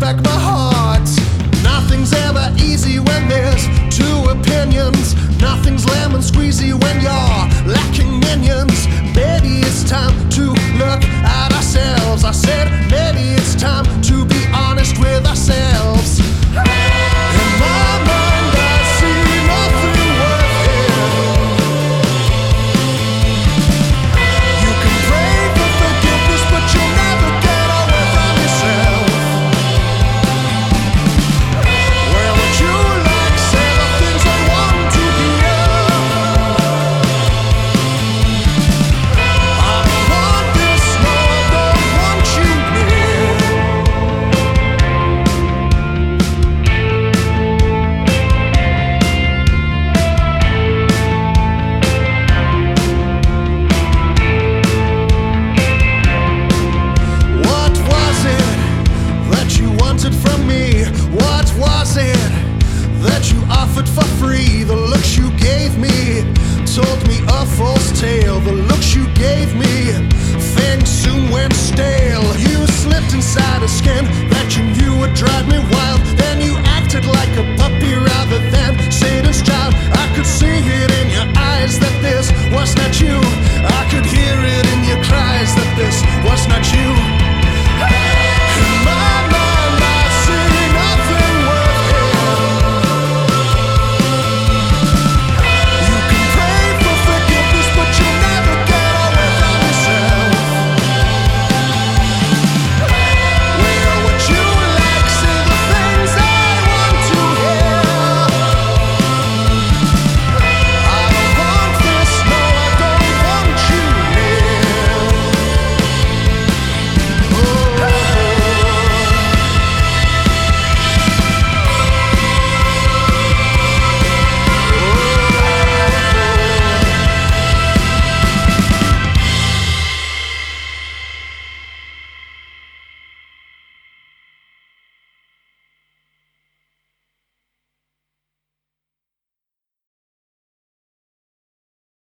break my heart. Nothing's ever easy when there's two opinions. Nothing's lemon squeezy when you're lacking minions. Maybe it's time to look at ourselves. I said maybe it's time to be honest with ourselves. In my mind I see nothing worth it. You can pray for forgiveness, but you'll never get away from yourself. Well, would you like say the things I want to hear? I don't want this, no, I don't want you near. What was it that you wanted from me? What was it that you offered for free? The looks you gave me told me a false tale. The looks you gave me, things soon went stale. You slipped inside a skin that you knew would drive me wild.